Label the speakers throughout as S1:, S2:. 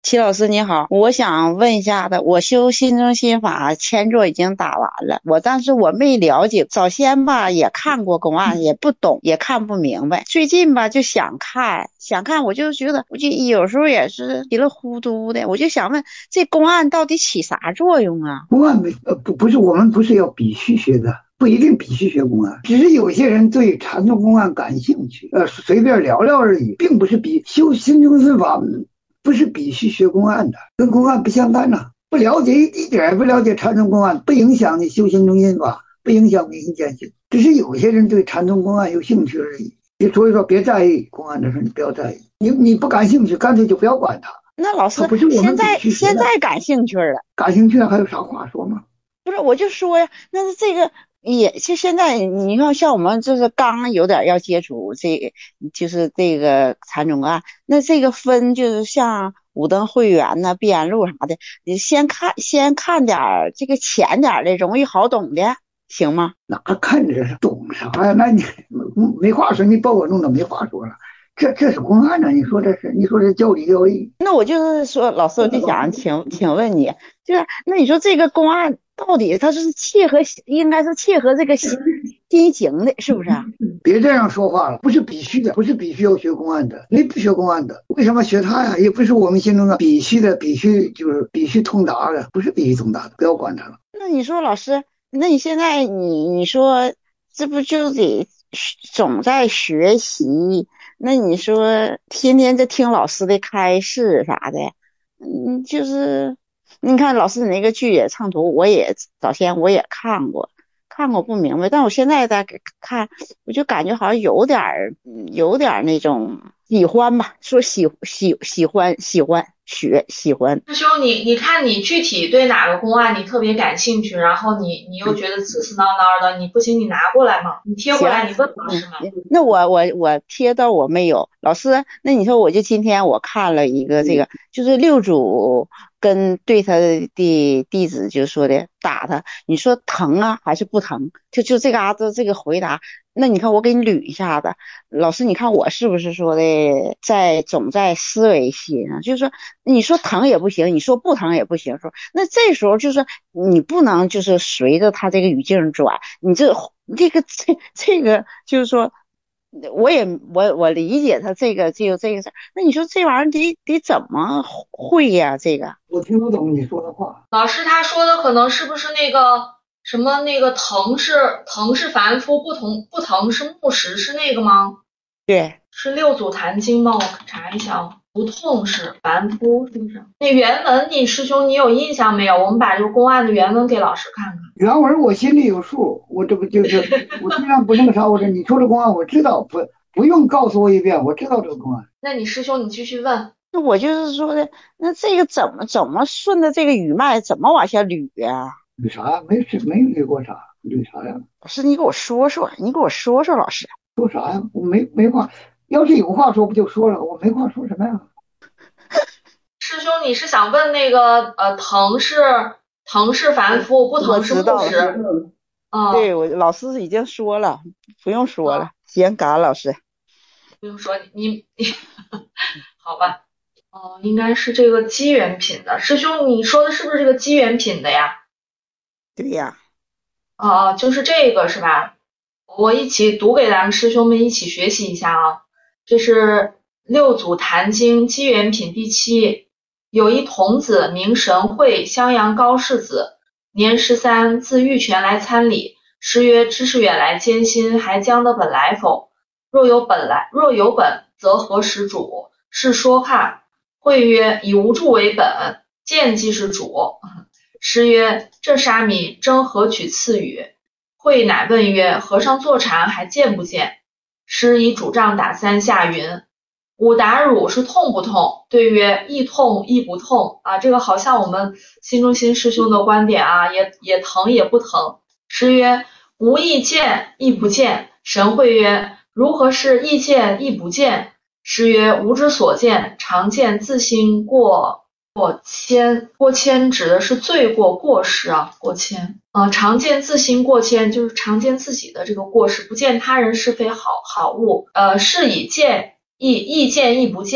S1: 齐老师你好，我想问一下子，我修心中心法前作已经打完了，但是我没了解，早先吧也看过公案，也不懂，也看不明白。最近吧就想看，我就觉得我就有时候也是迷了糊涂的，我就想问这公案到底起啥作用啊？
S2: 公案不是我们不是要必须学的，不一定必须学公案，只是有些人对禅宗公案感兴趣，随便聊聊而已，并不是修心中心法不是必须学公案的，跟公案不相干呐。不了解一点也不了解禅宗公案，不影响你修心中心法，不影响明心见性，只是有些人对禅宗公案有兴趣而已。所以说，别在意公案的事，你不要在意，你不感兴趣，干脆就不要管它。
S1: 那老师
S2: 它不是我们必
S1: 现在
S2: 须学的，
S1: 现在感兴趣了。
S2: 感兴趣了还有啥话说吗？
S1: 不是，我就说呀，那是这个也是现在，你看像我们这是刚有点要接触这个，就是这个禅宗案，那这个分就是像五灯会员呐、碧安路啥的，你先看点儿这个浅点儿的，容易好懂的，行吗？
S2: 哪看着是懂啥呀？那你没话说，你把我弄得没话说了。这是公案呢，你说这教理教义。
S1: 那我就是说，老师，我就想请问你，就是那你说这个公案到底它是应该是切合这个心形的，是不是啊？
S2: 别这样说话了，不是必须的，不是必须要学公案的，你不学公案的，为什么学它呀？也不是我们心中的必须的，就是必须通达的，不是必须通达的，不要管它了。
S1: 那你说老师，那你现在你说这不就得总在学习？那你说天天就听老师的开示啥的，就是你看老师你那个巨野唱图，早先我也看过不明白，但我现在在看，我就感觉好像有点儿那种喜欢吧，说喜欢喜欢。
S3: 师兄，你看你具体对哪个公案你特别感兴趣，然后你又觉得刺刺挠挠的，你不行你拿过来嘛，你贴回
S1: 行，
S3: 来你问老师嘛。
S1: 那我贴到我没有，老师，那你说我就今天我看了一个这个，就是六祖跟对他的弟子就说的打他，你说疼啊还是不疼？就这嘎子这个回答，那你看我给你捋一下子，老师你看我是不是说的总在思维心上，就是说你说疼也不行，你说不疼也不行，说那这时候就是你不能就是随着他这个语境转，你这个就是说，我理解他这个事儿，那你说这玩意儿得怎么会呀？这个
S2: 我听不懂你说的话。
S3: 老师他说的可能是不是那个什么那个疼是凡夫，不疼是木石，是那个吗？
S1: 对。
S3: 是六祖坛经吗？我查一下哦。不痛是凡夫，是不是？那原文你师兄你有印象没有？我们把这个公案的原文给老师看看。
S2: 原文我心里有数，我这不就是我虽然不那个啥，我说你说的公案我知道，不用告诉我一遍，我知道这个公案。
S3: 那你师兄你继续问。
S1: 那我就是说的，那这个怎么顺着这个语脉怎么往下捋呀？
S2: 捋啥呀？没捋过啥，捋啥呀？
S1: 老师，你给我说说，老师。
S2: 说啥呀？我没话，要是有话说不就说了？我没话说什么呀？
S3: 师兄，你是想问那个疼是凡夫，不疼是
S1: 我知道了，
S3: 木石？
S1: 对，我老师已经说了，不用说了，行，感恩老师。
S3: 不用说你好吧？应该是这个机缘品的。师兄，你说的是不是这个机缘品的呀？
S1: 对呀。
S3: 就是这个是吧？我一起读给咱们师兄们一起学习一下啊。这是六祖坛经机缘品第7。有一童子名神会，襄阳高氏子，年13，自玉泉来参礼。师曰：知识远来艰辛，还将得本来否？若有本，则何时主？是说看。会曰：以无助为本，见即是主。师曰：这沙弥争何取赐语？会乃问曰：和尚坐禅还见不见？师以拄杖打3下云：吾打汝是痛不痛？对曰：亦痛亦不痛。这个好像我们心中心师兄的观点啊，也疼也不疼。师曰：吾亦见亦不见。神会曰：如何是亦见亦不见？师曰：吾之所见，常见自心过谦。过谦指的是罪过过失啊，过谦。常见自心过谦，就是常见自己的这个过失，不见他人是非好恶。是以见亦见亦不见，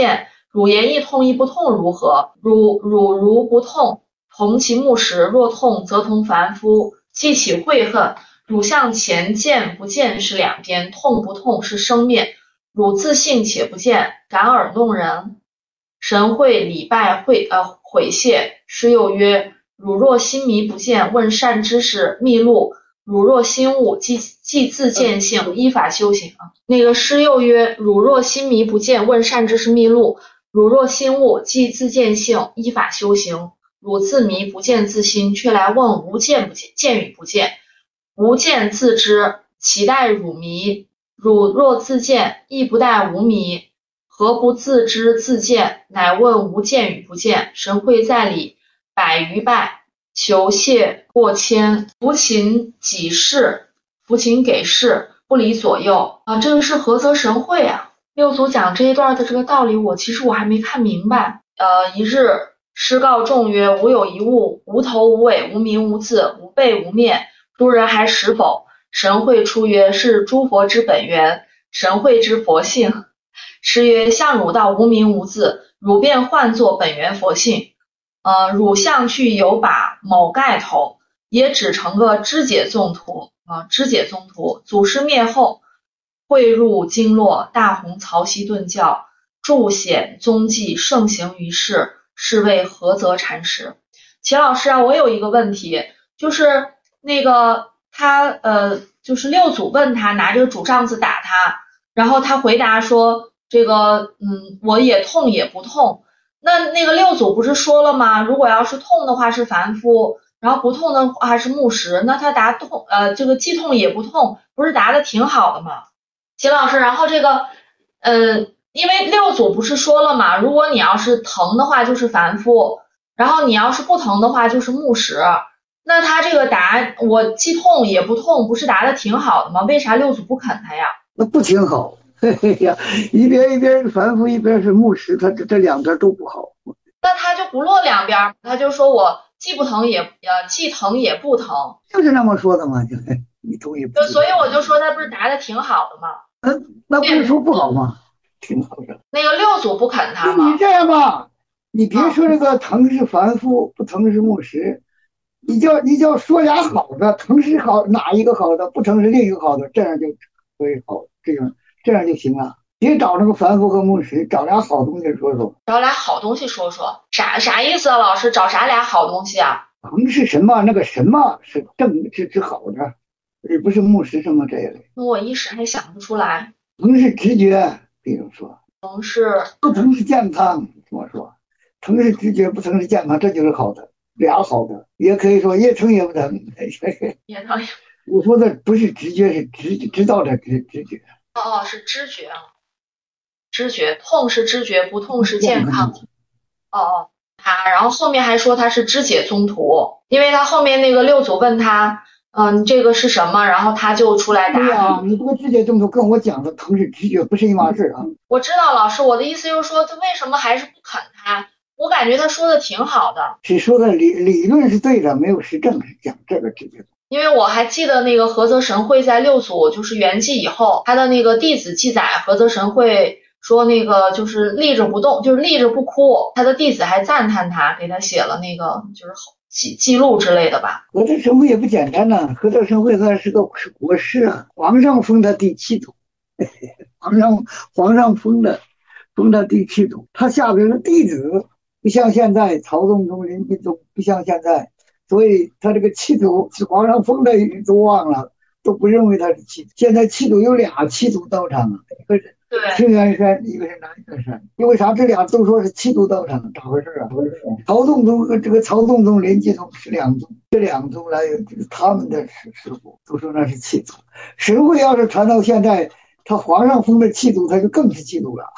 S3: 汝言亦痛亦不痛如何？如不痛，同其木石；若痛，则同凡夫。既起悔恨，汝向前见不见是两边，痛不痛是生面。汝自信且不见，敢尔弄人。神会礼拜悔谢，师又曰：汝若心迷不见，问善知识密录；汝若心悟，即自见性，依法修行。那个师又曰：汝若心迷不见，问善知识密录；汝若心悟，即自见性，依法修行。汝自迷不见自心，却来问无见不见，见与不见。无见自知，岂待汝迷？汝若自见，亦不待无迷。何不自知自见？乃问无见与不见。神会在礼百余拜，求谢过千。扶琴给事，扶琴给事，不离左右啊。这个是菏泽神会啊。六祖讲这一段的这个道理，其实我还没看明白。一日，师告众曰：吾有一物，无头无尾，无名无字，无背无面，诸人还识否？神会出曰：是诸佛之本源，神会之佛性。师曰：向汝道无名无字，汝便唤作本源佛性。汝相去有把某盖头，也只成个肢解宗徒肢解宗徒。祖师灭后，汇入经络，大弘曹溪顿教，著显踪迹，盛行于世，是谓菏泽禅师。齐老师啊，我有一个问题，就是那个他就是六祖问他拿这个竹杖子打他，然后他回答说这个我也痛也不痛。那个六祖不是说了吗？如果要是痛的话是凡夫，然后不痛的话是木石，那他答痛这个既痛也不痛，不是答的挺好的吗？齐老师，然后这个因为六祖不是说了嘛，如果你要是疼的话就是凡夫，然后你要是不疼的话就是木石。那他这个答我既痛也不痛，不是答的挺好的吗？为啥六祖不肯他呀？
S2: 那不挺好？嘿嘿呀，一边是凡夫，一边是木石，他这两边都不好。
S3: 那他就不落两边，他就说我既疼也不疼，
S2: 就是那么说的嘛，就是一痛也不痛。
S3: 所以我就说他不是答的挺好的吗？
S2: 那不是说不好吗？挺好的。
S3: 那个六祖不肯他吗？
S2: 你这样吧，你别说这个疼是凡夫，不疼是木石，你叫说俩好的，疼是好哪一个好的，不疼是另一个好的，这样就可以好，这样就行了。别找那个凡夫和木石，找俩好东西说说。
S3: 找俩好东西说说，啥意思啊？老师，找啥俩好东西啊？
S2: 疼是什么？那个什么是是好的，而不是木石什么这一类。
S3: 那我一时还想不出来。
S2: 疼是直觉，比如说。
S3: 疼是
S2: 不疼是健康，怎么说？疼是直觉，不疼是健康，这就是好的，俩好的。也可以说也疼也不疼。
S3: 也疼。
S2: 我说的不是直觉，是知道的直觉。
S3: 是知觉啊。知觉，痛是知觉，不痛是健康。然后后面还说他是肢解宗徒，因为他后面那个六祖问他，这个是什么，然后他就出来答。
S2: 对啊，你这个肢解宗徒跟我讲的疼是直觉，不是一码事啊。
S3: 我知道老师，我的意思就是说，他为什么还是不肯他？我感觉他说的挺好的，
S2: 是说的理论是对的，没有实证，是讲这个肢解。
S3: 因为我还记得那个菏泽神会在六祖就是圆寂以后，他的那个弟子记载菏泽神会说那个就是立着不动，就是立着不哭，他的弟子还赞叹他，给他写了那个就是记录之类的吧。
S2: 菏泽神会也不简单呐，菏泽神会他是国师啊，皇上封他第7祖，皇上封他第7祖，他下边的弟子不像现在曹洞宗、临济宗，不像现在，所以他这个7祖是皇上封的都忘了，都不认为他是7祖。现在7祖有俩7祖道场啊，一个是青元山，一个是南岳山。因为啥？这俩都说是7祖道场，咋回事啊？曹洞宗和这个曹洞宗、临济宗是两宗，这两宗来他们的师傅都说那是7祖。神会要是传到现在，他皇上封的7祖，他就更是7祖了。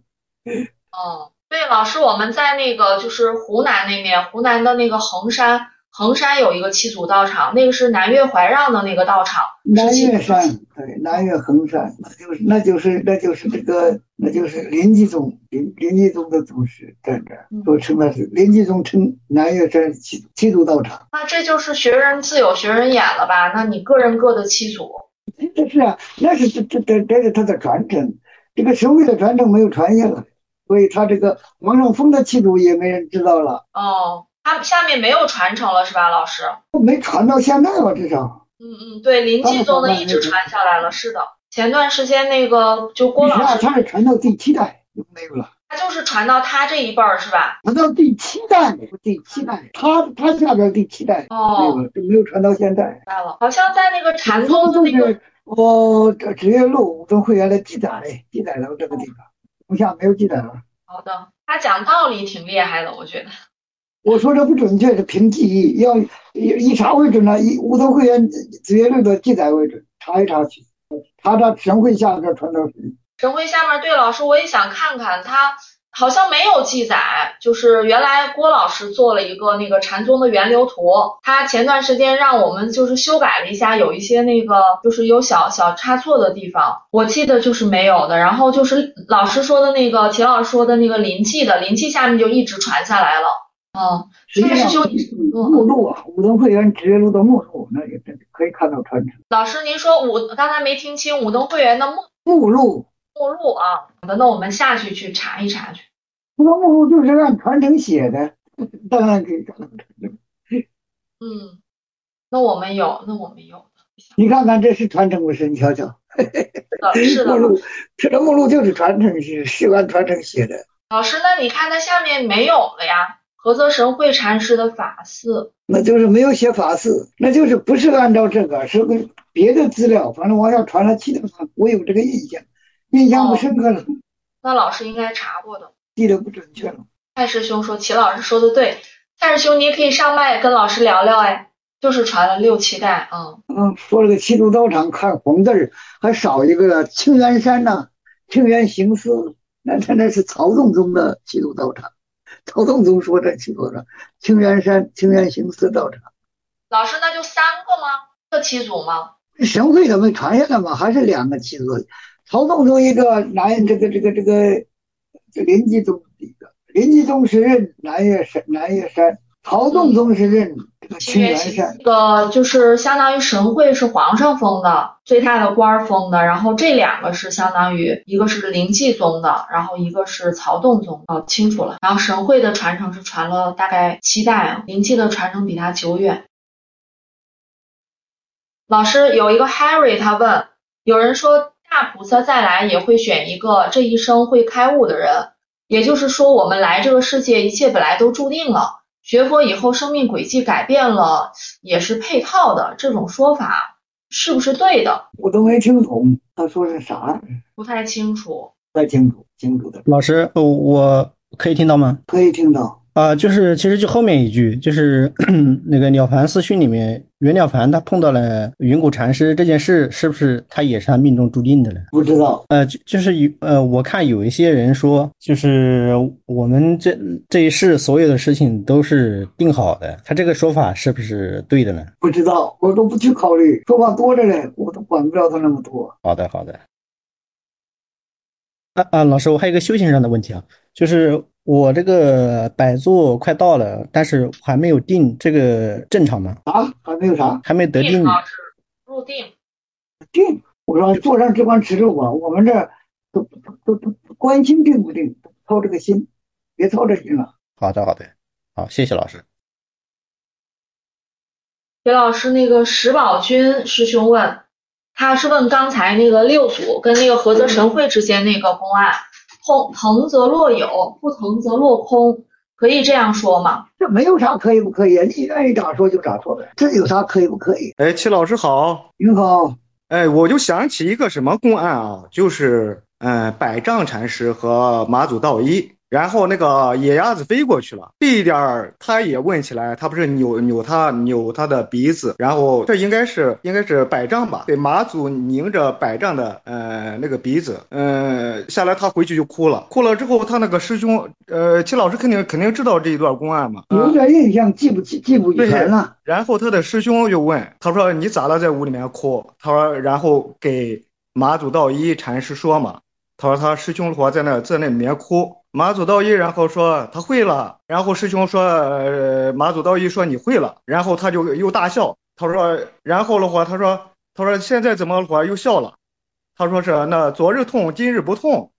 S3: 对，老师，我们在那个就是湖南那边，湖南的那个衡山有一个7祖道场，那个是南岳怀让的那个道场。
S2: 南岳山，对，南岳衡山，那就是临济宗的祖师在这儿，都称那是临济宗，称南岳山七祖道场。
S3: 那这就是学人自有学人演了吧？那你个人各的7祖。
S2: 这是啊，那是这是他的传承，这个神会的传承没有传下来。 所以他这个王胜峰的气度也没人知道了。
S3: 哦，他下面没有传承了是吧，老师？
S2: 没传到现在吧，至少。
S3: 对，临济宗的一直传下来了，是的。前段时间那个就郭老师，
S2: 他是传到第7代就没有了。
S3: 他就是传到他这一辈儿是吧？
S2: 传到第7代，他下边第7代没有了，就没有传到现在。
S3: 好像在那个禅宗的那个
S2: 这指月录武宗会员的记载了这个地方，目下没有记载了。
S3: 好的，他讲道理挺厉害的，我觉得。
S2: 我说这不准确，是凭记忆，要一查为准了，以武宗会员指月录的记载为准，查一查去，查神会下边传到谁。
S3: 神会下面，对，老师我也想看看，他好像没有记载，就是原来郭老师做了一个那个禅宗的源流图，他前段时间让我们就是修改了一下，有一些那个就是有小差错的地方，我记得就是没有的。然后就是老师说的那个齐老师说的那个临济下面就一直传下来了。蔡师兄，
S2: 目录啊，武宗会员指月录的目录，那也可以看到传承。
S3: 老师您说刚才没听清武宗会员的
S2: 目录
S3: 啊，好的，那我们下去查一查去。
S2: 这个目录就是按传承写的，当然可以看到传承。
S3: 那我们有。
S2: 你看看，这是传承不是？你瞧瞧，
S3: 是的。
S2: 目录，这个目录就是传承，是按传承写的。
S3: 老师，那你看它下面没有了呀？菏泽神会禅师的法寺，
S2: 那就是没有写法寺，那就是不是按照这个，是个别的资料，反正往下传了7段，我有这个印象不深刻了。
S3: 那老师应该查过的，
S2: 记得不准确了。
S3: 蔡师兄说齐老师说的对，蔡师兄你也可以上麦跟老师聊聊，就是传了6、7代。
S2: 说了个七度道场看红字还少一个清源山呢，清源行思，那是曹洞宗的七度道场。曹洞宗说这7座了，清源山、清源行思道场。
S3: 老师，那就3个吗？这7组吗？
S2: 神会怎么传下来嘛？还是2个7座？曹洞宗一个，这临济宗一个，临济宗是认南岳山，曹洞宗是认这个清源山。
S3: 这个就是相当于神会是皇上封的，最大的官封的，然后这2个是相当于一个是临济宗的，然后一个是曹洞宗。清楚了。然后神会的传承是传了大概7代临济的传承比它久远。老师有一个 Harry 他问，有人说大菩萨再来也会选一个这一生会开悟的人，也就是说我们来这个世界一切本来都注定了，学佛以后生命轨迹改变了也是配套的，这种说法是不是对的？
S2: 我都没听懂他说是啥，
S3: 不太清楚。
S2: 清楚的。
S4: 老师，我可以听到吗？
S2: 可以听到。
S4: 就是其实就后面一句，就是那个《了凡四训》里面，袁了凡他碰到了云谷禅师这件事，是不是他也是他命中注定的呢？
S2: 不知道。
S4: 我看有一些人说，就是我们这一世所有的事情都是定好的，他这个说法是不是对的呢？
S2: 不知道，我都不去考虑，说话多着嘞，我都管不了他那么多。
S4: 好的。老师，我还有一个修行上的问题啊，就是我这个摆坐快到了，但是还没有定，这个正常吗？
S2: 还没有啥？
S4: 还没得定。
S3: 入定。
S2: 我说坐上只管持咒吧，我们这都关心定不定，操这个心，别操这心了。
S4: 好的，好，谢谢老师。
S3: 给老师那个石宝军师兄问，他是问刚才那个6组跟那个菏泽神会之间那个公案，腾则若有，不腾则落空，可以这样说吗？
S2: 这没有啥可以不可以，你愿意咋说就咋说呗，这有啥可以不可以？
S5: 齐老师好。
S2: 您好。
S5: 我就想起一个什么公案啊，就是百丈禅师和马祖道一，然后那个野鸭子飞过去了，这一点他也问起来，他不是扭他的鼻子，然后这应该是百丈吧？对，马祖拧着百丈的那个鼻子，下来他回去就哭了之后，他那个师兄齐老师肯定知道这一段公案嘛，
S2: 有点印象，记不全了。
S5: 然后他的师兄就问他说：“你咋了，在屋里面哭？”他说：“然后给马祖道一禅师说嘛。”他说他师兄的话在那里面哭，马祖道一然后说他会了，然后师兄说马祖道一说你会了，然后他就又大笑。他说然后的话他说现在怎么的话又笑了？他说是那昨日痛今日不痛，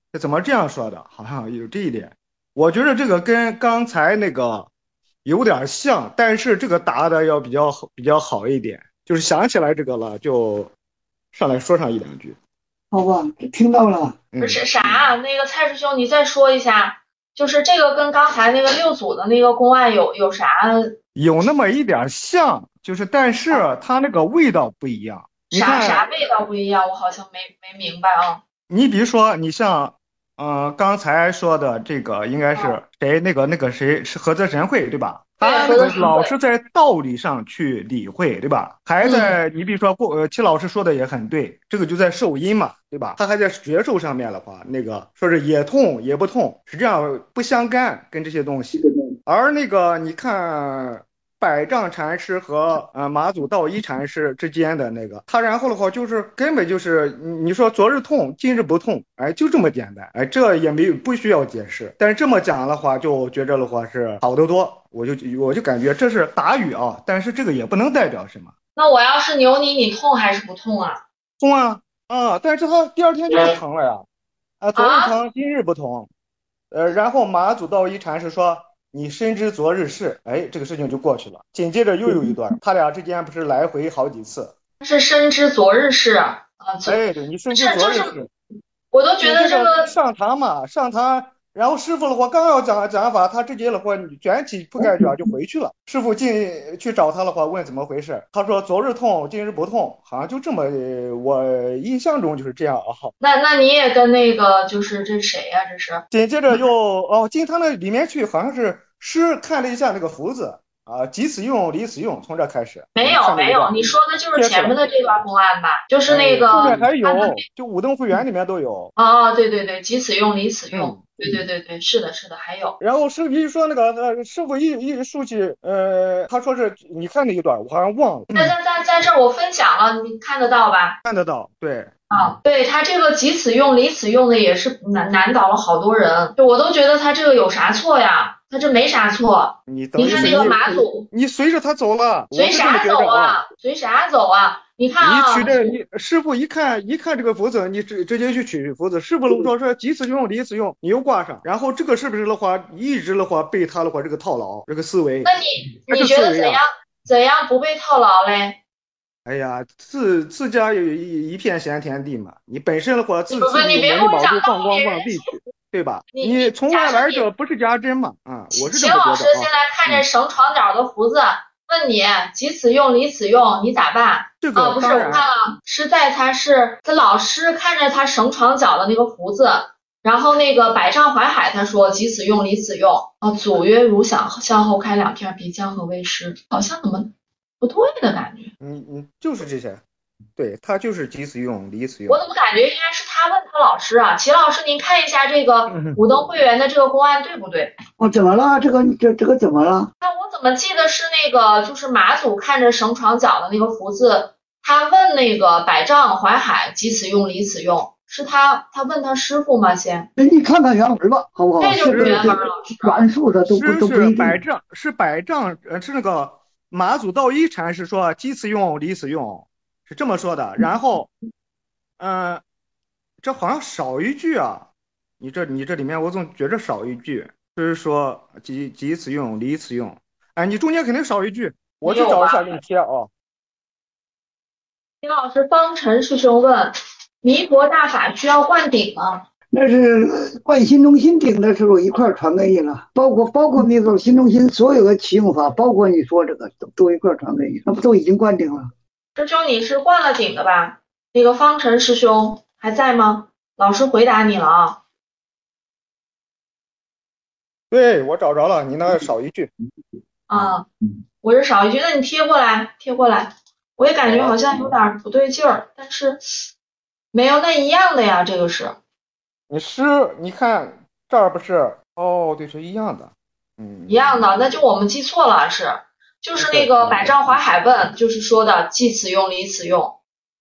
S5: 这怎么这样说的？好像有这一点，我觉得这个跟刚才那个有点像，但是这个答的要比较好一点，就是想起来这个了，就上来说上一两句。
S2: 好吧，听到了。
S3: 不是啥啊？那个蔡师兄，你再说一下，就是这个跟刚才那个六组的那个公案有啥？
S5: 有那么一点像，就是但是它那个味道不一样。你看，
S3: 啥味道不一样？我好像没明白啊。
S5: 你比如说，你像，刚才说的这个应该是谁？那个谁是菏泽神会对吧？他那个老是在道理上去理会，对吧？还在你比如说齐老师说的也很对，这个就在受因嘛，对吧？他还在觉受上面的话，那个说是也痛也不痛，实际上不相干，跟这些东西。而那个你看百丈禅师和马祖道一禅师之间的那个，他然后的话就是根本就是你说昨日痛今日不痛，哎，就这么简单，哎，这也不需要解释。但是这么讲的话，就觉着的话是好得多，我就感觉这是打语啊，但是这个也不能代表什么。
S3: 那我要是扭你，你痛还是不痛啊？
S5: 痛啊啊！但是他第二天就不疼了呀，昨日疼今日不疼，然后马祖道一禅师说。你深知昨日事，哎，这个事情就过去了。紧接着又有一段，他俩之间不是来回好几次。
S3: 是深知昨日事啊，
S5: 哎，对，你深知昨日事，
S3: 我都觉得这个
S5: 上堂嘛，上堂，然后师傅的话刚要讲法，他直接的话卷起铺盖卷就回去了。师傅进去找他的话，问怎么回事，他说昨日痛，今日不痛，好像就这么，我印象中就是这样啊。
S3: 那你也跟那个就是这谁呀？这是
S5: 紧接着又进他那里面去，好像是。师看了一下那个符字啊，即此用，离此用，从这开始。
S3: 没有，你说的就是前面的这段公案吧？就是那个
S5: 后面还有，就武登会员里面都有。
S3: 对，即此用，离此用。对，是的，还有。
S5: 然后师傅说那个师傅一竖起，他说是你看那一段，我好像忘了。
S3: 在这儿我分享了，你看得到吧？
S5: 看得到，对。
S3: 对他这个即此用离此用的也是难倒了好多人，就我都觉得他这个有啥错呀？他这没啥错。你看那个马祖，
S5: 你随着他走了，
S3: 随啥走啊？随啥走啊？你看啊，
S5: 你取这你师傅一看这个符子，你直接去取符子。师傅说即此用离此用，你又挂上，然后这个是不是的话一直的话被他的话这个套牢这个思维？
S3: 那你觉得怎样不被套牢嘞？
S5: 哎呀，自家有一片闲田地嘛，你本身的话自己
S3: 你别跟我讲
S5: 放光地去，对吧？你从外来者不是家珍嘛？我是这么觉得。秦
S3: 老师现在看着绳床角的福字，问你即此用离此用，你咋办？
S5: 这个
S3: 不是，我看了，是在他老师看着他绳床角的那个福字，然后那个百丈怀海他说即此用离此用。祖曰如想，向后开两片鼻，江河为师，好像怎么不对的感觉。
S5: 就是这些，对他就是即此用离此用。
S3: 我怎么感觉应该是他问他老师啊？齐老师，您看一下这个武登会员的这个公案对不对？
S2: 怎么了？这个怎么了？
S3: 那我怎么记得是那个就是马祖看着绳床角的那个福字，他问那个百丈怀海即此用离此用，是他问他师傅吗？先，
S2: 你看看原文吧，好不好？
S3: 这就是原文，老师。
S2: 转述的都不一定。
S5: 是百丈，是那个马祖道一禅师说即此用离此用，是这么说的。然后，这好像少一句啊，你这里面我总觉着少一句，就是说即此用离此用。哎，你中间肯定少一句，我去找一下给你贴啊。
S3: 秦老师，方辰师兄问：弥陀大法需要灌顶吗？
S2: 那是灌心中心顶的时候一块传给你了，包括弥陀心中心所有的启用法，包括你说这个都一块传给你，那不都已经灌顶了？
S3: 师兄，你是灌了顶的吧？那个方辰师兄还在吗？老师回答你了啊。
S5: 对，我找着了，你那少一句。
S3: 我这少一句，那你贴过来。我也感觉好像有点不对劲儿，但是没有那一样的呀，这个是。
S5: 你看这儿不是？对，是一样的。
S3: 一样的，那就我们记错了，就是那个百丈怀海问，就是说的即此用离此用。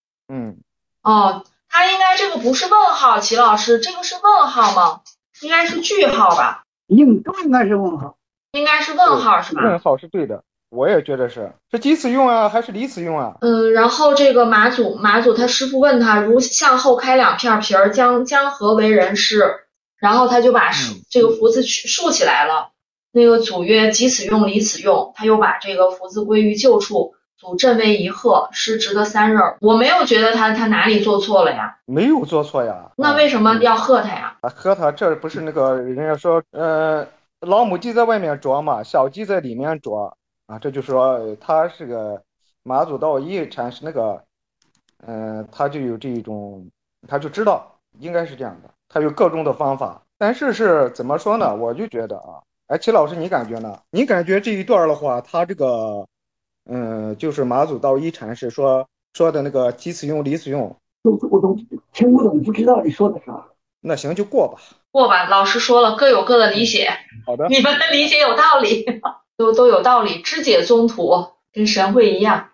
S3: 他应该这个不是问号，齐老师，这个是问号吗？应该是句号吧？
S2: 都应该是问号。
S3: 应该是问号是吧？
S5: 问号是对的。 我也觉得是几次用啊，还是离次用啊？
S3: 然后这个马祖他师傅问他，如向后开2片皮儿，将何为人师？然后他就把这个福字竖起来了。那个祖曰：即此用，离此用。他又把这个福字归于旧处。祖振为一鹤，师值得3任。我没有觉得他哪里做错了呀？
S5: 没有做错呀。
S3: 那为什么要喝他呀？
S5: 喝他这不是那个人家说，老母鸡在外面啄嘛，小鸡在里面啄啊，这就说他是个马祖道一禅师那个，他就有这一种，他就知道应该是这样的，他有各种的方法。但是怎么说呢？我就觉得啊，哎，齐老师你感觉呢？你感觉这一段的话，他这个。就是马祖道一禅师说的那个即此用离此用，
S2: 我都听不懂，不知道你说的啥。
S5: 那行就过吧。
S3: 过吧，老师说了，各有各的理解。
S5: 好的，
S3: 你们的理解有道理，都有道理，知解宗徒跟神会一样。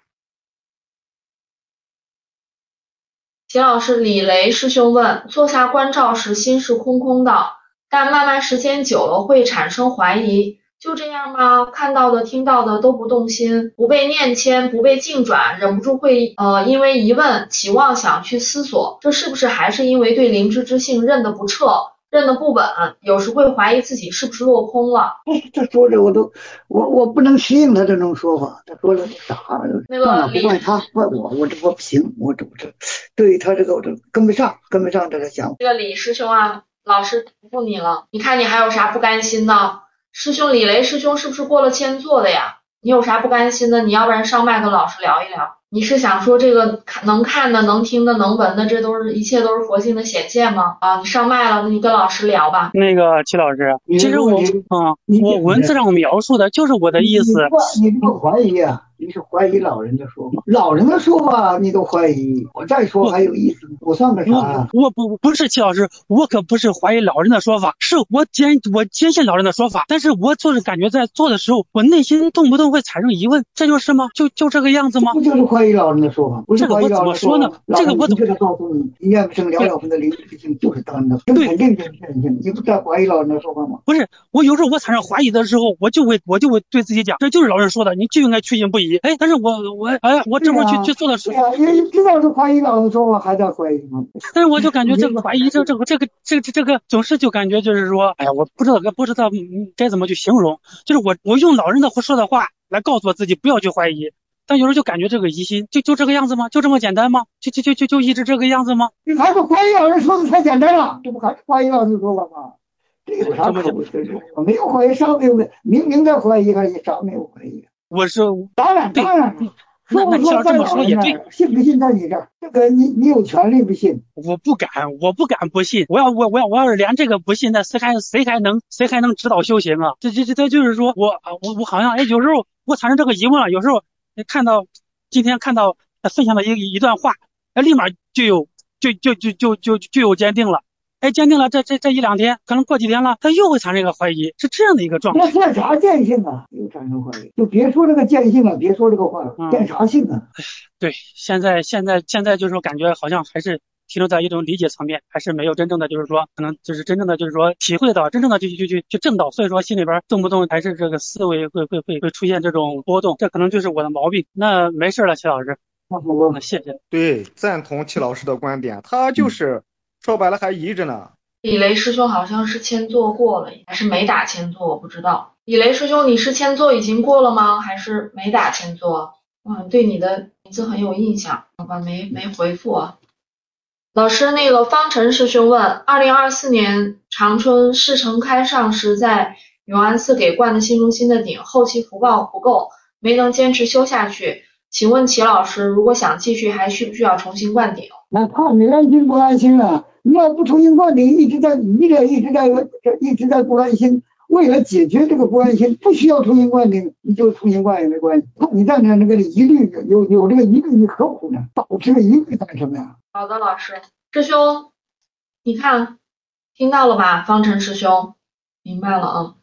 S3: 齐老师，李雷师兄问：坐下观照时心是空空的，但慢慢时间久了会产生怀疑。就这样吗？看到的、听到的都不动心，不被念牵，不被境转，忍不住会因为疑问起妄想去思索，这是不是还是因为对灵芝之性认得不彻，认得不稳？有时会怀疑自己是不是落空了。
S2: 这说着我不能适应他这种说法，他说了啥？
S3: 那个
S2: 不怪他，怪我这不行，我这对他这个我这跟不上这个想法。
S3: 这个李师兄啊，老师答复你了，你看你还有啥不甘心的？师兄李雷师兄是不是过了签座的呀？你有啥不甘心的？你要不然上麦跟老师聊一聊。你是想说这个能看的、能听的、能闻的，这一切都是佛性的显现吗？啊，你上麦了，那你跟老师聊吧。
S6: 那个齐老师，其实我文字上描述的就是我的意思。
S2: 你这个怀疑啊，你是怀疑老人的说法，老人的说法你都怀疑，我再说还有意思，我算个啥？
S6: 我不是齐老师，我可不是怀疑老人的说法，是我坚信老人的说法，但是我就是感觉在做的时候，我内心动不动会产生疑问，这就是吗？就这个样子吗？
S2: 不就是怀疑老人的说法？不是怀疑老人的说法。
S6: 这个我怎么说呢？这个我怎么
S2: 告诉你，愿生了分的灵智性就是单的，这肯定就是真性，你不在怀疑老人的说法吗？
S6: 不是，我有时候我产生怀疑的时候，我就会对自己讲，这就是老人说的，你就应该确信不疑。哎，但是我这会去做的时候，
S2: 你知道是怀疑老人说法，还在怀疑吗？
S6: 但是我就感觉这个怀疑，这个总是就感觉就是说，哎呀，我不知道该怎么去形容，就是我用老人的说的话来告诉我自己不要去怀疑，但有时候就感觉这个疑心就这个样子吗？就这么简单吗？就一直这个样子吗？
S2: 你还是怀疑老人说的太简单了，这不还是怀疑老人说法吗？这有啥可不是？我没有怀疑，啥没有，明明在怀疑，还是啥没有怀疑？
S6: 我是
S2: 当然。
S6: 那像这么说也对，
S2: 信不信在你这儿，这个你有权利不信。
S6: 我不敢不信。我要是连这个不信，那谁还能指导修行啊？这就是说我好像有时候我产生这个疑问了。有时候今天看到分享的一段话，立马就有坚定了。坚定了，这一两天，可能过几天了，他又会产生一个怀疑，是这样的一个状态。
S2: 那算啥见性啊？又产生怀疑，就别说这个见性了，别说这个话了，见啥性啊？
S6: 对，现在就是说，感觉好像还是停留在一种理解层面，还是没有真正的就是说，可能就是真正的就是说体会到，真正的去证到，所以说心里边动不动还是这个思维会出现这种波动，这可能就是我的毛病。那没事了，齐老师，那谢谢。
S5: 对，赞同齐老师的观点，他就是。说白了还疑着呢。
S3: 李雷师兄好像是签座过了，还是没打签座，我不知道。李雷师兄，你是签座已经过了吗？还是没打签座？对你的名字很有印象，好吧，没回复啊。老师，那个方晨师兄问，2024年长春世城开上时，在永安寺给灌的心中心的顶，后期福报不够，没能坚持修下去。请问齐老师，如果想继续，还需不需要重新灌顶？
S2: 哪怕你安心不安心了，你要不重新灌顶，一直在不安心。为了解决这个不安心，不需要重新灌顶，你就重新灌也没关系。你在那个疑虑有这个疑虑，你何苦呢？保持个疑虑干什么呀？
S3: 好的，老师，师兄，你看听到了吧？方晨师兄，明白了啊。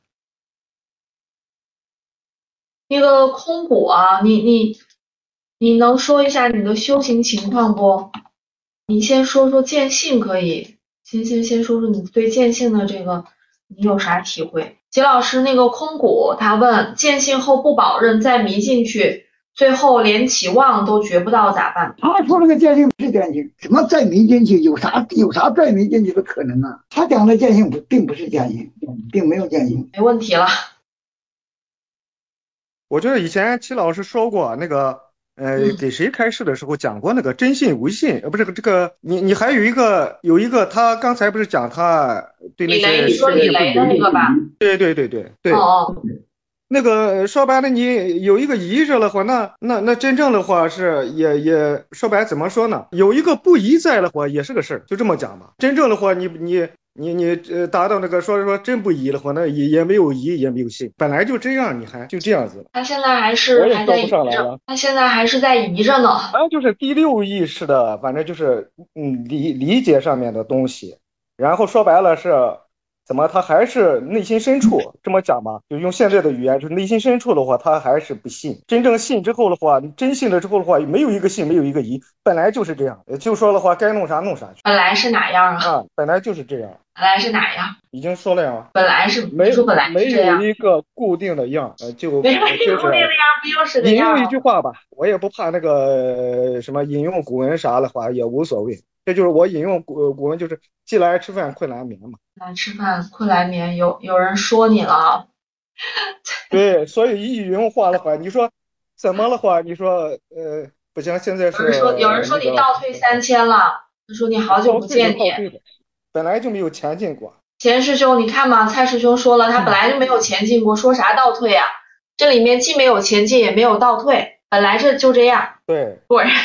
S3: 那个空谷啊，你能说一下你的修行情况不？你先说说见性可以，先说说你对见性的这个你有啥体会？齐老师那个空谷他问见性后不保任再迷进去，最后连期望都觉不到咋办？
S2: 他说那个见性不是见性，什么再迷进去，有啥再迷进去的可能啊？他讲的见性并不是见性，并没有见性。
S3: 没问题了。
S5: 我觉得以前齐老师说过那个给谁开示的时候讲过那个真信无信，不是这个你还有一个他刚才不是讲他对那些
S3: 你说李雷的那个吧？
S5: 对。
S3: 哦。
S5: 那个说白了，你有一个疑着的话，那真正的话是也说白怎么说呢？有一个不疑在的话也是个事儿，就这么讲吧。真正的话，你达到那个说真不疑的话，那也没有疑也没有信，本来就这样，你还就这样子。
S3: 他现在还在疑着，他现在还是在疑着呢。
S5: 反正就是第六意识的，反正就是理解上面的东西，然后说白了是。怎么他还是内心深处这么讲吧，就用现在的语言，就是内心深处的话，他还是不信。真正信之后的话，真信了之后的话，没有一个信，没有一个疑，本来就是这样。就说的话，该弄啥弄啥去。
S3: 本来是哪样啊？
S5: 本来就是这样。
S3: 本来是哪样？
S5: 已经说了呀。
S3: 本来是
S5: 没有一个固定的样，就
S3: 没有一个固定的样，不就是个样？
S5: 引用一句话吧，我也不怕那个什么引用古文啥的话也无所谓。这就是我引用古文，就是既来吃饭，困来眠嘛。
S3: 来吃饭，困来眠，有人说你了。
S5: 对，所以一引用话的话，你说怎么的话，你说不行，现在是
S3: 有人说你倒退3000了，他说你好久不见你，
S5: 本来就没有前进过。
S3: 钱师兄，你看嘛，蔡师兄说了，他本来就没有前进过，说啥倒退啊？这里面既没有前进，也没有倒退，本来就这样。
S5: 对，
S3: 果然。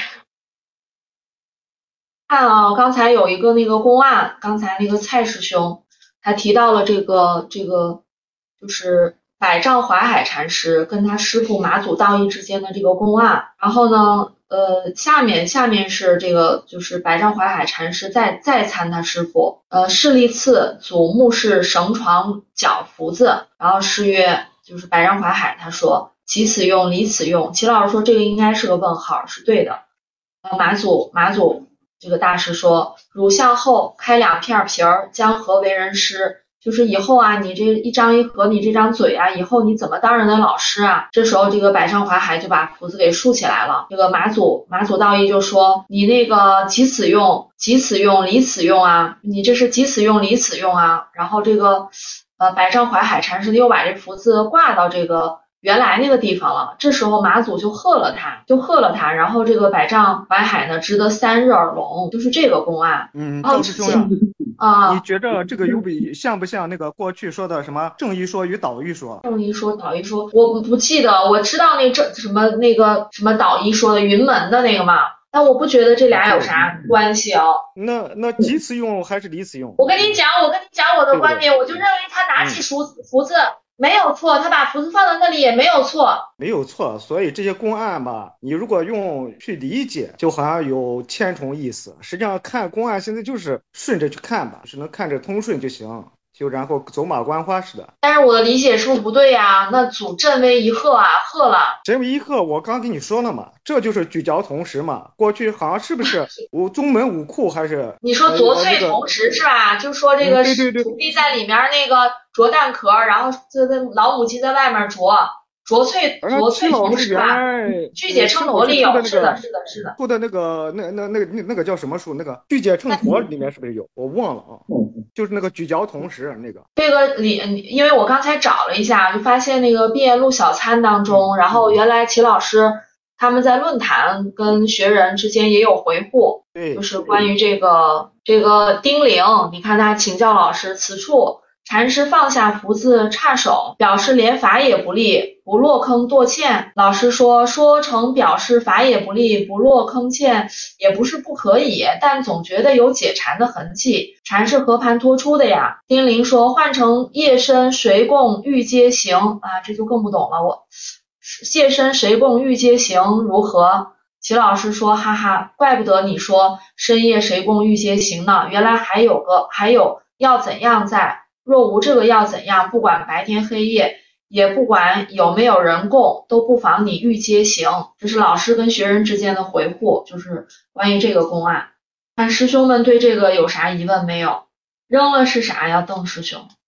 S3: 看啊，刚才有一个那个公案，刚才那个蔡师兄他提到了这个就是百丈怀海禅师跟他师父马祖道义之间的这个公案，然后呢下面是这个就是百丈怀海禅师再参他师父，释利次祖目视绳床脚福子，然后诗曰就是百丈怀海他说即此用离此用，齐老师说这个应该是个问号，是对的。马祖这个大师说，汝向后开2片皮儿，将何为人师？就是以后啊，你这一张一合，你这张嘴啊，以后你怎么当人的老师啊？这时候这个百丈怀海就把福子给竖起来了。这个马祖道义就说，你那个即此用离此用啊，你这是即此用离此用啊。然后这个百丈怀海禅师又把这福字挂到这个原来那个地方了，这时候马祖就喝了他，然后这个百丈怀海呢，值得3日耳聋，就是这个公案。
S5: 赵师兄啊，你觉着这个有比像不像那个过去说的什么正一说与倒一说？
S3: 正一说倒一说，我不记得，我知道那什么倒一说的云门的那个嘛，但我不觉得这俩有啥关系哦。
S5: 那即此用还是离此用？
S3: 我跟你讲我的观点，我就认为他拿起福字。没有错，他把福字放在那里也没有错，
S5: 所以这些公案吧，你如果用去理解，就好像有千重意思。实际上看公案现在就是顺着去看吧，只能看着通顺就行，就然后走马观花似的。
S3: 但是我的理解是不是不对呀？那祖振为一鹤啊，鹤了。
S5: 振为一鹤，我刚跟你说了嘛，这就是举脚同时嘛。过去好像是不是宗门武库还是？
S3: 你说浊翠同时是吧？就说这个土地在里面那个啄蛋壳，然后这老母鸡在外面浊翠同时吧？拒解称砣里有，是的。
S5: 出的那个叫什么书？那个拒解称砣里面是不是有？我忘了啊。就是那个举脚同时那个。
S3: 这个因为我刚才找了一下，就发现那个毕业录小参当中，然后原来齐老师他们在论坛跟学人之间也有回复，就是关于这个丁玲，你看他请教老师，此处禅师放下福字叉手，表示连法也不立，不落坑堕欠。老师说成表示法也不立，不落坑欠也不是不可以，但总觉得有解禅的痕迹。禅是和盘托出的呀。丁玲说换成夜深谁共欲皆行啊，这就更不懂了。我夜深谁共欲皆行如何？齐老师说哈哈，怪不得你说深夜谁共欲皆行呢，原来还有要怎样在。若无这个要怎样，不管白天黑夜，也不管有没有人供，都不妨你欲皆行。这是老师跟学生之间的回复，就是关于这个公案。看师兄们对这个有啥疑问没有？扔了是啥呀，邓师兄？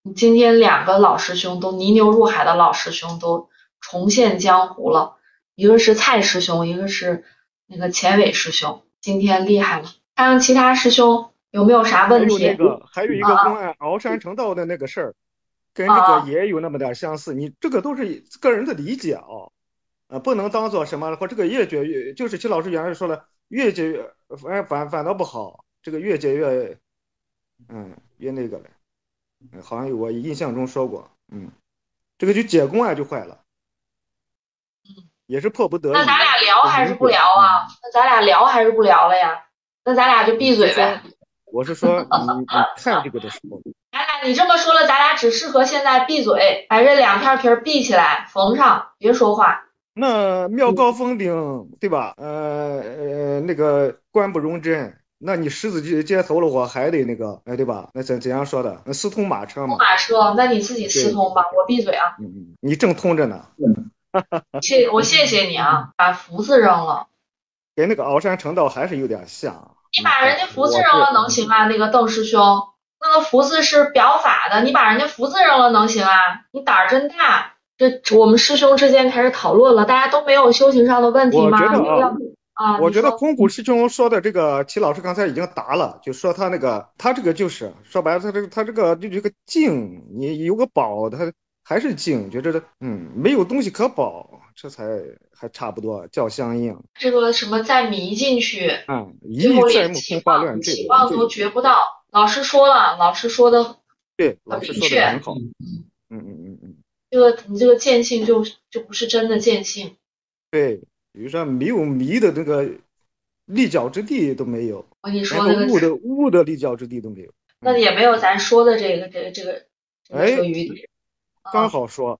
S3: 今天2个老师兄都泥牛入海的老师兄都重现江湖了，一个是蔡师兄，一个是那个钱伟师兄，今天厉害了。看看其他师兄有没有啥问题？
S5: 还有一个公案鳌山成道的那个事儿，跟这个也有那么点相似。你这个都是个人的理解不能当做什么或这个越解越，就是齐老师原来说了，越解越反倒不好，这个越解越越那个了。好像我印象中说过，这个就解公案就坏了，也是迫不得已。
S3: 那咱俩聊还是不聊啊？那咱俩聊还是不聊了呀？那咱俩就闭嘴呗。
S5: 我是说你看这个的时候，
S3: 你这么说了，咱俩只适合现在闭嘴，把这2片皮闭起来，缝上，别说话。
S5: 那庙高峰顶，对吧？那个官不容真，那你狮子街头了，我还得那个，对吧？那怎样说的？私通马车嘛。
S3: 马车，那你自己私通吧，我闭嘴啊。
S5: 你正通着呢。
S3: 我谢谢你啊，把福字扔了。
S5: 跟那个鳌山成道还是有点像。
S3: 你把人家福字扔了能行啊？那个邓师兄，那个福字是表法的，你把人家福字扔了能行啊？你胆儿真大。这我们师兄之间开始讨论了，大家都没有修行上的问题吗？
S5: 我觉得空谷师兄说的这个，齐老师刚才已经答了，就说他这个就是说白了，他这个就这个静，你有个宝，他还是静，觉得没有东西可保，这才还差不多叫相应。
S3: 这个什么再迷进去，
S5: 一迷再目空花乱坠，
S3: 期望都觉不到。老师说了，老师说的
S5: 对，老师说的很好。
S3: 你这个见性就不是真的见性。
S5: 对，比如说没有迷的那个立脚之地都没有，
S3: 我跟你说那
S5: 个物的立脚之地都没有，
S3: 那也没有咱说的这个语点。
S5: 刚好说，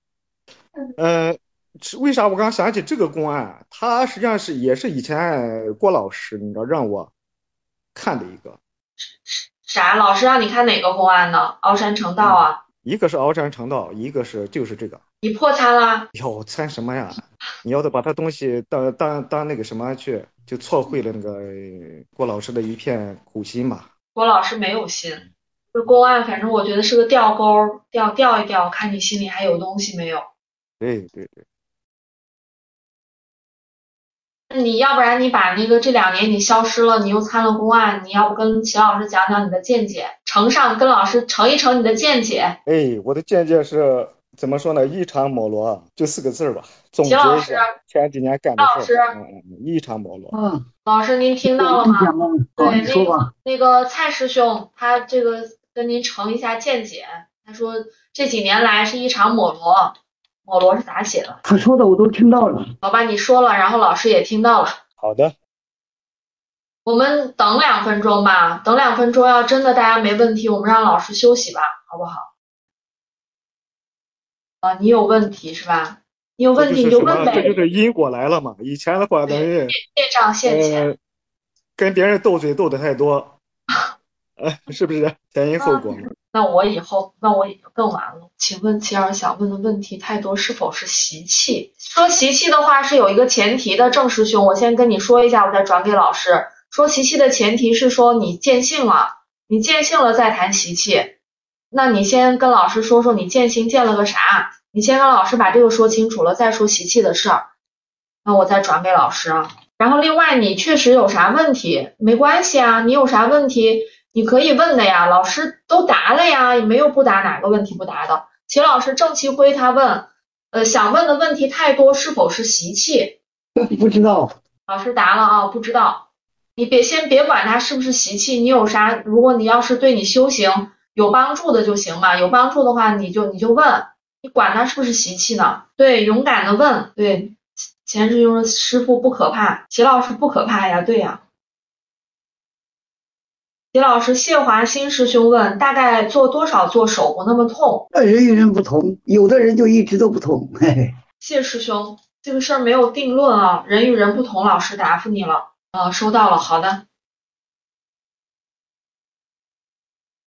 S5: 为啥我刚想起这个公案？他实际上也是以前郭老师你知道让我看的一个。
S3: 啥？老师让你看哪个公案呢？鳌山成道啊？
S5: 一个是鳌山成道，一个就是这个。
S3: 你破参了？
S5: 哟，参什么呀？你要是把他东西当那个什么去，就错会了那个郭老师的一片苦心吧。
S3: 郭老师没有心，这公案反正我觉得是个吊钩，吊一吊，看你心里还有东西没有。
S5: 对。
S3: 你要不然你把那个这2年你消失了，你又参了公案，你要不跟齐老师讲讲你的见解，跟老师呈一呈你的见解。
S5: 我的见解是怎么说呢？异常某罗，就4个字吧，总结一下前几年干的事。异常某罗。
S3: 老师您听到了吗？对，
S2: 说吧。
S3: 那个蔡师兄他这个跟您呈一下见解，他说这几年来是一场抹罗。抹罗是咋写的？
S2: 他说的我都听到了。
S3: 好吧，你说了，然后老师也听到了。
S5: 好的。
S3: 我们等2分钟吧，等2分钟，要真的大家没问题，我们让老师休息吧，好不好？你有问题是吧？你有问题你就问呗。
S5: 这就是因果来了嘛。以前的话等于
S3: 业障现前，
S5: 跟别人斗嘴斗得太多，是不是前因后果嘛？
S3: 那我以后更完了。请问齐儿想问的问题太多，是否是习气？说习气的话是有一个前提的，郑师兄，我先跟你说一下，我再转给老师。说习气的前提是说你见性了，再谈习气。那你先跟老师说说你见性见了个啥？你先跟老师把这个说清楚了，再说习气的事儿。那我再转给老师啊。然后另外你确实有啥问题，没关系啊，你有啥问题你可以问的呀，老师都答了呀，也没有不答哪个问题不答的。齐老师郑其辉他问，想问的问题太多，是否是习气？
S2: 不知道。
S3: 老师答了啊，不知道。你先别管他是不是习气，你有啥？如果你要是对你修行有帮助的就行嘛，有帮助的话你就问，你管他是不是习气呢？对，勇敢的问。对，钱师兄的师傅不可怕，齐老师不可怕呀，对呀。齐老师，谢华新师兄问，大概做多少做手不那么痛？
S2: 人与人不同，有的人就一直都不痛。嘿嘿。
S3: 谢师兄，这个事儿没有定论啊，人与人不同，老师答复你了。收到了，好的。